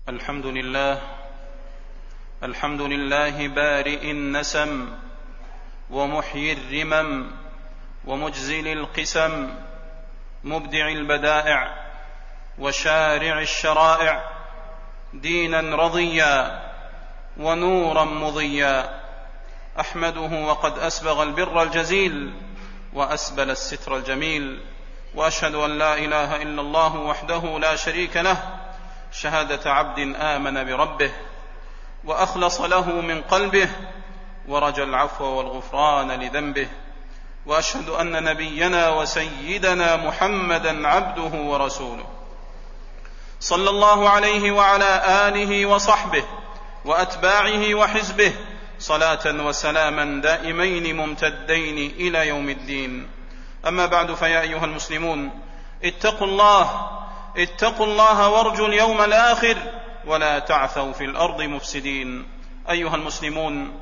الحمد لله بارئ النسم ومحيي الرمم ومجزل القسم مبدع البدائع وشارع الشرائع، دينا رضيا ونورا مضيا، أحمده وقد أسبغ البر الجزيل وأسبل الستر الجميل، وأشهد أن لا إله إلا الله وحده لا شريك له شهادة عبد آمن بربه وأخلص له من قلبه ورجى العفو والغفران لذنبه، وأشهد أن نبينا وسيدنا محمدا عبده ورسوله صلى الله عليه وعلى آله وصحبه وأتباعه وحزبه صلاة وسلاما دائمين ممتدين إلى يوم الدين. أما بعد، فيا أيها المسلمون، اتقوا الله وارجوا اليوم الآخر ولا تعثوا في الأرض مفسدين. أيها المسلمون،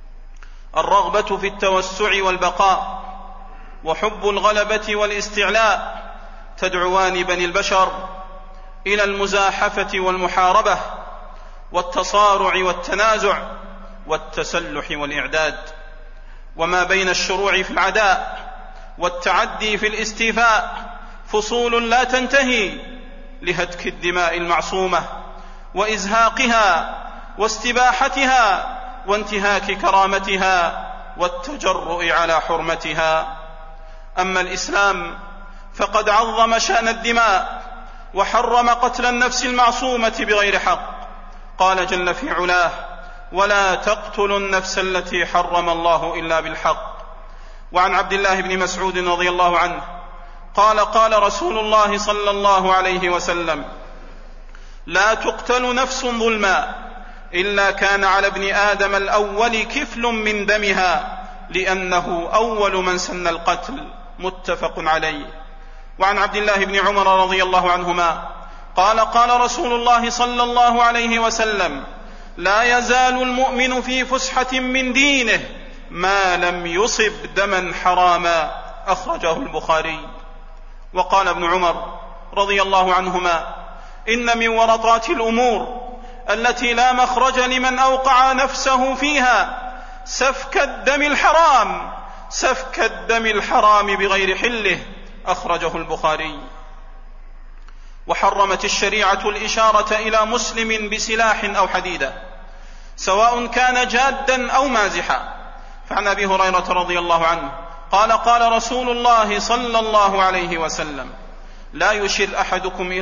الرغبة في التوسع والبقاء وحب الغلبة والاستعلاء تدعوان بني البشر إلى المزاحفة والمحاربة والتصارع والتنازع والتسلح والإعداد، وما بين الشروع في العداء والتعدي في الاستيفاء فصول لا تنتهي لهتك الدماء المعصومة وإزهاقها واستباحتها وانتهاك كرامتها والتجرؤ على حرمتها. أما الإسلام فقد عظم شأن الدماء وحرم قتل النفس المعصومة بغير حق. قال جل في علاه: ولا تقتلوا النفس التي حرم الله إلا بالحق. وعن عبد الله بن مسعود رضي الله عنه قال: قال رسول الله صلى الله عليه وسلم: لا تقتل نفس ظلما إلا كان على ابن آدم الأول كفل من دمها، لأنه أول من سن القتل. متفق عليه. وعن عبد الله بن عمر رضي الله عنهما قال: قال رسول الله صلى الله عليه وسلم: لا يزال المؤمن في فسحة من دينه ما لم يصب دما حراما. أخرجه البخاري. وقال ابن عمر رضي الله عنهما: إن من ورطات الأمور التي لا مخرج لمن أوقع نفسه فيها سفك الدم الحرام بغير حله. أخرجه البخاري. وحرمت الشريعة الإشارة إلى مسلم بسلاح أو حديدة، سواء كان جادا أو مازحا. فعن أبي هريرة رضي الله عنه قال: قال رسول الله صلى الله عليه وسلم: لا يشر أحدكم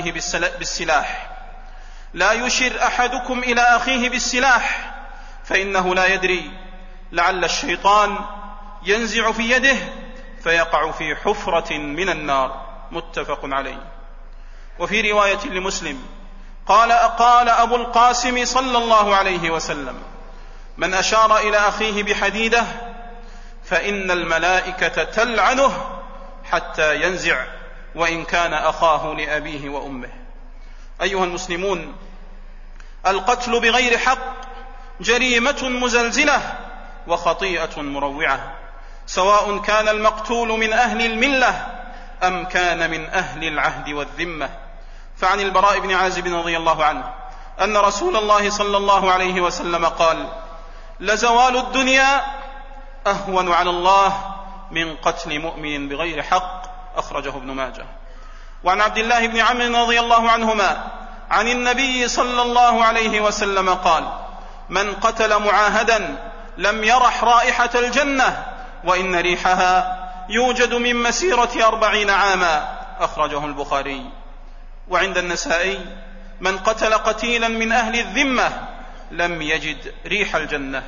إلى أخيه بالسلاح فإنه لا يدري، لعل الشيطان ينزع في يده فيقع في حفرة من النار. متفق عليه. وفي رواية لمسلم قال أبو القاسم صلى الله عليه وسلم: من أشار إلى أخيه بحديدة فإن الملائكة تلعنه حتى ينزع، وإن كان أخاه لأبيه وأمه. أيها المسلمون، القتل بغير حق جريمة مزلزلة وخطيئة مروعة، سواء كان المقتول من أهل الملة أم كان من أهل العهد والذمة. فعن البراء بن عازب رضي الله عنه أن رسول الله صلى الله عليه وسلم قال: لزوال الدنيا أهون على الله من قتل مؤمن بغير حق. أخرجه ابن ماجه. وعن عبد الله بن عمرو رضي الله عنهما عن النبي صلى الله عليه وسلم قال: من قتل معاهدا لم يرح رائحة الجنة، وإن ريحها يوجد من مسيرة 40 عاما. أخرجه البخاري. وعند النسائي: من قتل قتيلا من أهل الذمة لم يجد ريح الجنة.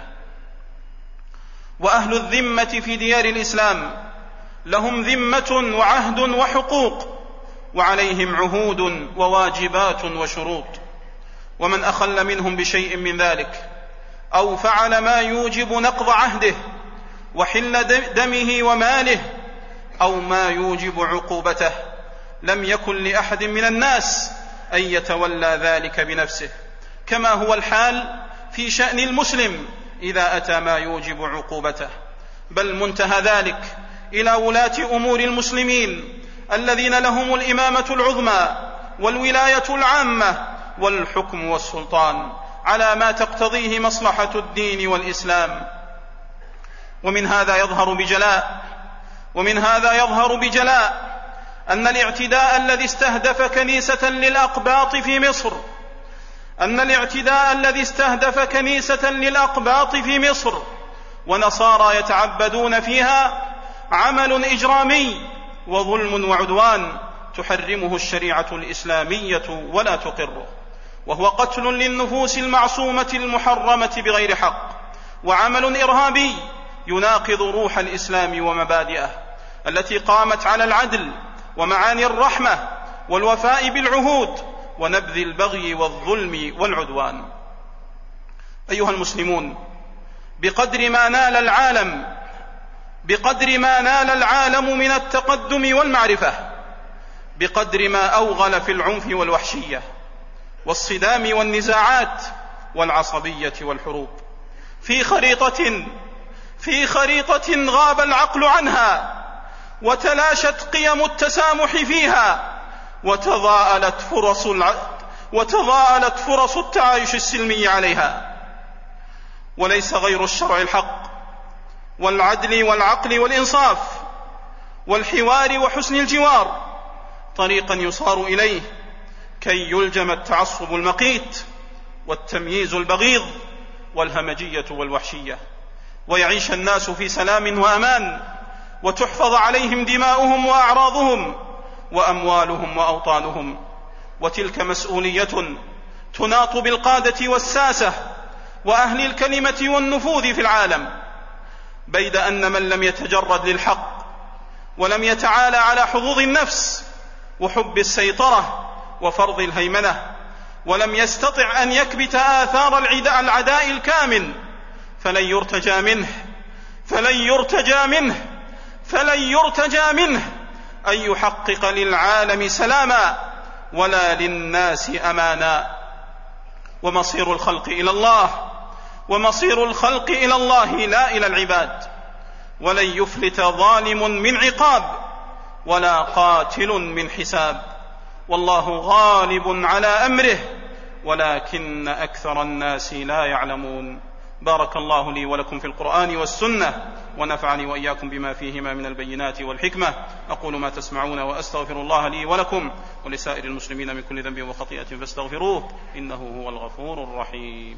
وأهل الذمة في ديار الإسلام لهم ذمة وعهد وحقوق، وعليهم عهود وواجبات وشروط، ومن أخل منهم بشيء من ذلك أو فعل ما يوجب نقض عهده وحل دمه وماله أو ما يوجب عقوبته لم يكن لأحد من الناس أن يتولى ذلك بنفسه، كما هو الحال في شأن المسلم إذا أتى ما يوجب عقوبته، بل منتهى ذلك إلى ولاة أمور المسلمين الذين لهم الإمامة العظمى والولاية العامة والحكم والسلطان على ما تقتضيه مصلحة الدين والإسلام. ومن هذا يظهر بجلاء أن الاعتداء الذي استهدف كنيسة للأقباط في مصر ونصارى يتعبدون فيها عمل إجرامي وظلم وعدوان تحرمه الشريعة الإسلامية ولا تقره، وهو قتل للنفوس المعصومة المحرمة بغير حق، وعمل إرهابي يناقض روح الإسلام ومبادئه التي قامت على العدل ومعاني الرحمة والوفاء بالعهود ونبذ البغي والظلم والعدوان. أيها المسلمون، بقدر ما نال العالم من التقدم والمعرفة، بقدر ما أوغل في العنف والوحشية والصدام والنزاعات والعصبية والحروب، في خريطة غاب العقل عنها، وتلاشت قيم التسامح فيها، وتضاءلت فرص التعايش السلمي عليها. وليس غير الشرع الحق والعدل والعقل والإنصاف والحوار وحسن الجوار طريقا يصار إليه كي يلجم التعصب المقيت والتمييز البغيض والهمجية والوحشية، ويعيش الناس في سلام وأمان، وتحفظ عليهم دماؤهم وأعراضهم وأموالهم وأوطانهم. وتلك مسؤولية تناط بالقادة والساسة وأهل الكلمة والنفوذ في العالم، بيد أن من لم يتجرد للحق ولم يتعالى على حظوظ النفس وحب السيطرة وفرض الهيمنة، ولم يستطع أن يكبت آثار العداء الكامل، فلن يرتجى منه أن يحقق للعالم سلاما ولا للناس أمانا. ومصير الخلق إلى الله لا إلى العباد، ولن يفلت ظالم من عقاب ولا قاتل من حساب، والله غالب على أمره ولكن أكثر الناس لا يعلمون. بارك الله لي ولكم في القرآن والسنة، ونفعني وإياكم بما فيهما من البينات والحكمة. أقول ما تسمعون وأستغفر الله لي ولكم ولسائر المسلمين من كل ذنب وخطيئة فاستغفروه إنه هو الغفور الرحيم.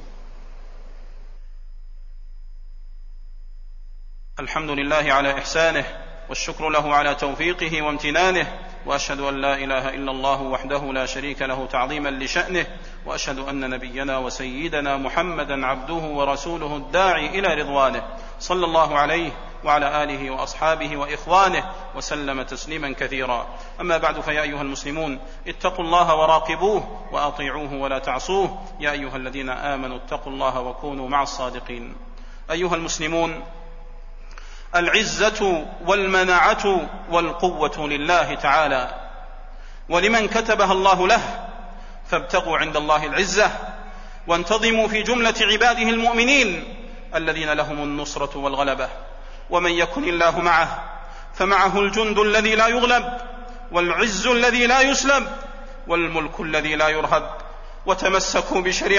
الحمد لله على إحسانه، والشكر له على توفيقه وامتنانه، وأشهد أن لا إله إلا الله وحده لا شريك له تعظيما لشأنه، وأشهد أن نبينا وسيدنا محمدا عبده ورسوله الداعي إلى رضوانه، صلى الله عليه وعلى آله وأصحابه وإخوانه وسلم تسليما كثيرا. أما بعد، فيا أيها المسلمون، اتقوا الله وراقبوه وأطيعوه ولا تعصوه، يا أيها الذين آمنوا اتقوا الله وكونوا مع الصادقين. أيها المسلمون، العزة والمنعة والقوة لله تعالى ولمن كتبها الله له، فابتغوا عند الله العزة وانتظموا في جملة عباده المؤمنين الذين لهم النصرة والغلبة. ومن يكن الله معه فمعه الجند الذي لا يغلب، والعز الذي لا يسلب، والملك الذي لا يرهب. وتمسكوا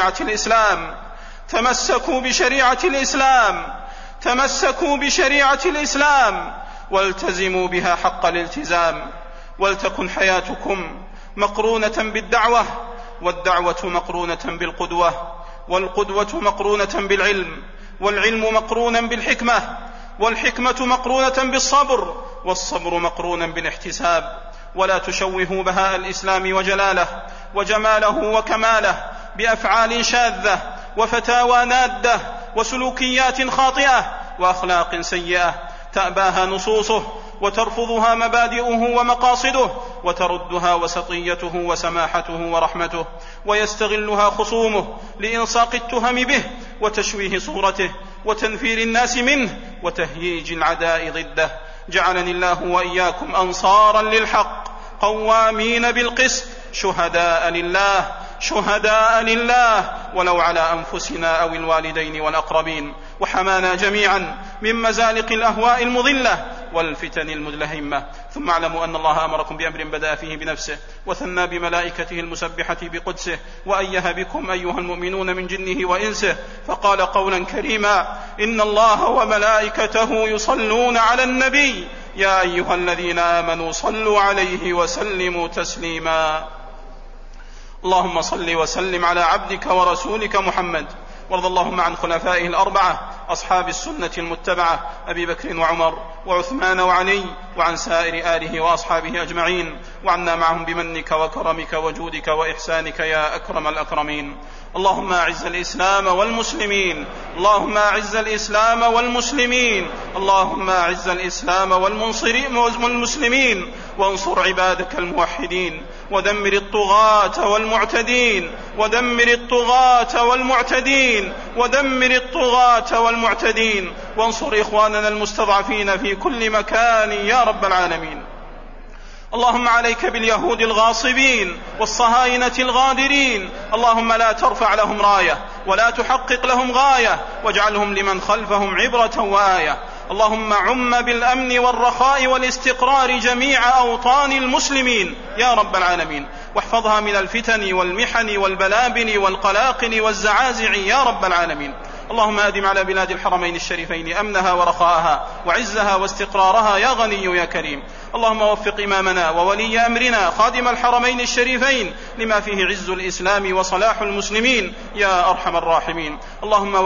بشريعة الإسلام والتزموا بها حق الالتزام. ولتكن حياتكم مقرونة بالدعوة، والدعوة مقرونة بالقدوة، والقدوة مقرونة بالعلم، والعلم مقرونا بالحكمة، والحكمة مقرونة بالصبر، والصبر مقرونا بالاحتساب. ولا تشوهوا بهاء الإسلام وجلاله وجماله وكماله بأفعال شاذة وفتاوى نادة وسلوكيات خاطئة وأخلاق سيئة تأباها نصوصه وترفضها مبادئه ومقاصده، وتردها وسطيته وسماحته ورحمته، ويستغلها خصومه لإلصاق التهم به وتشويه صورته وتنفير الناس منه وتهييج العداء ضده. جعلني الله وإياكم أنصارا للحق قوامين بالقسط شهداء لله ولو على أنفسنا أو الوالدين والأقربين، وحمانا جميعا من مزالق الأهواء المضلة، والفتن المدلهمة. ثم اعلموا أن الله أمركم بأمر بدأ فيه بنفسه وثنى بملائكته المسبحة بقدسه وأيه بكم أيها المؤمنون من جنه وإنسه، فقال قولا كريما: إن الله وملائكته يصلون على النبي يا أيها الذين آمنوا صلوا عليه وسلموا تسليما. اللهم صل وسلم على عبدك ورسولك محمد، وارض اللهم عن خلفائه الأربعة أصحاب السنة المتبعة أبي بكر وعمر وعثمان وعلي، وعن سائر آله وأصحابه أجمعين، وعنا معهم بمنك وكرمك وجودك وإحسانك يا أكرم الأكرمين. اللهم أعز الإسلام والمسلمين، اللهم أعز الإسلام والمسلمين، اللهم أعز الإسلام والمسلمين، وانصر عبادك الموحدين، ودمر الطغاة والمعتدين، ودمر الطغاة والمعتدين، ودمر الطغاة والمعتدين، وانصر إخواننا المستضعفين في كل مكان يا رب العالمين. اللهم عليك باليهود الغاصبين والصهاينة الغادرين، اللهم لا ترفع لهم راية ولا تحقق لهم غاية، واجعلهم لمن خلفهم عبرة وآية. اللهم عم بالأمن والرخاء والاستقرار جميع أوطان المسلمين يا رب العالمين، واحفظها من الفتن والمحن والبلابن والقلاقل والزعازع يا رب العالمين. اللهم أدم على بلاد الحرمين الشريفين أمنها ورخاءها وعزها واستقرارها يا غني يا كريم. اللهم وفق إمامنا وولي أمرنا خادم الحرمين الشريفين لما فيه عز الإسلام وصلاح المسلمين يا أرحم الراحمين. اللهم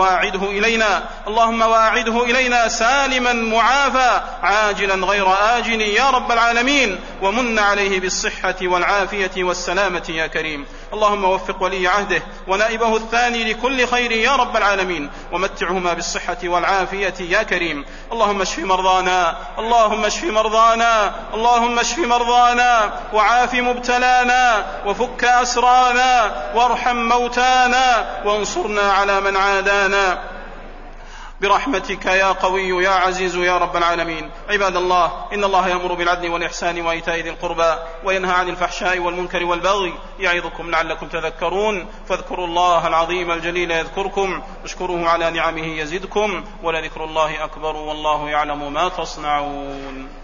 واعده إلينا سالما معافى عاجلا غير آجل يا رب العالمين، ومن عليه بالصحة والعافية والسلامة يا كريم. اللهم وفق ولي عهده ونائبه الثاني لكل خير يا رب العالمين، ومتعهما بالصحة والعافية يا كريم. اللهم اشف مرضانا، اللهم اشف مرضانا، اللهم اشف مرضانا، وعاف مبتلانا، وفك أسرانا، وارحم موتانا، وانصرنا على من عادانا برحمتك يا قوي يا عزيز يا رب العالمين. عباد الله، إن الله يأمر بالعدل والإحسان وإيتاء ذي القربى وينهى عن الفحشاء والمنكر والبغي يعظكم لعلكم تذكرون. فاذكروا الله العظيم الجليل يذكركم، واشكروه على نعمه يزدكم، ولذكر الله أكبر والله يعلم ما تصنعون.